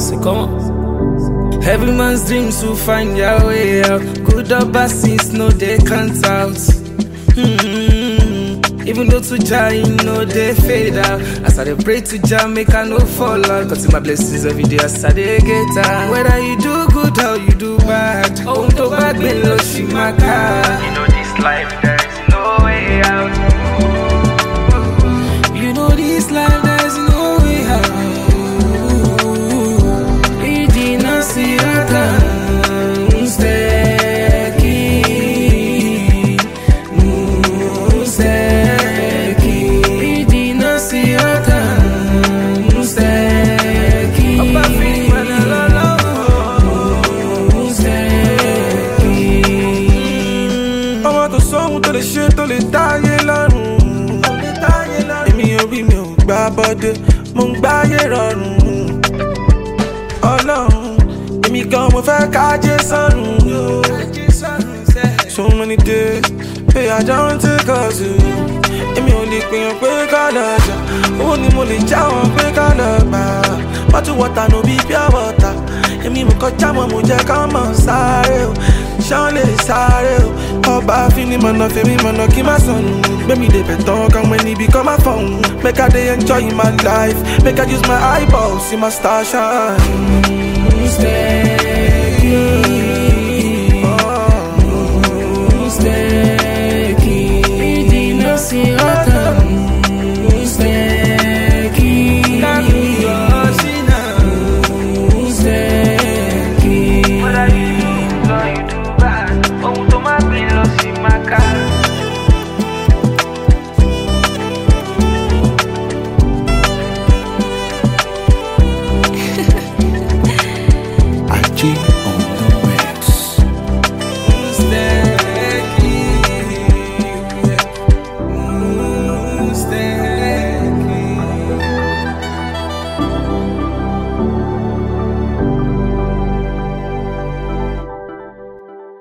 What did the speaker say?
C'est comment? Every man's dreams to find your way out. Good or bad since no they can't out. Even though to Jah, you know they fade out. As I dey pray to Jah, make I no fall out. Cause my blessings every day as I dey get out. Whether you do good or you do bad, oh to bad me lo shimaka. You know this life, there's no way out. You know this life, there's no way out. Idina sirata mustaki, mustaki. Idina sirata mustaki. Oba fi mana lolo mustaki. Ọmọ tó sọ́hun tó lè ṣe tó lè dáyé lọ́rùn. Èmi ò rí mi ò gbá bọ́dé, mo ń gbáyé rọrùn. Ọlọ́run, èmi gan mo fẹ́ kájé sọ́run. So many days, pé àjọ ń take us to. Èmi ò lè pèyàn pé ká lọ jà, owó ni mo lè já wọn pé ká lọ gbà. Bottle water no be pure water. Èmi mo kọjá mọ́ mo jẹ́ ká mọ̀ sáré o. Ṣán lè sáré o. Ọba fini mọ̀nà fèmí mọ̀nà kí má sọnù. Gbẹ̀mí lè bẹ̀ tán kan when it become my phone. Make I dey enjoy my life. Make I use my eyeballs, see my star shine. Mustaki, mustaki. Idina sirata mustaki. Mustaki. Whether you do good or you do bad, oh to my brain lo shimaka. IG.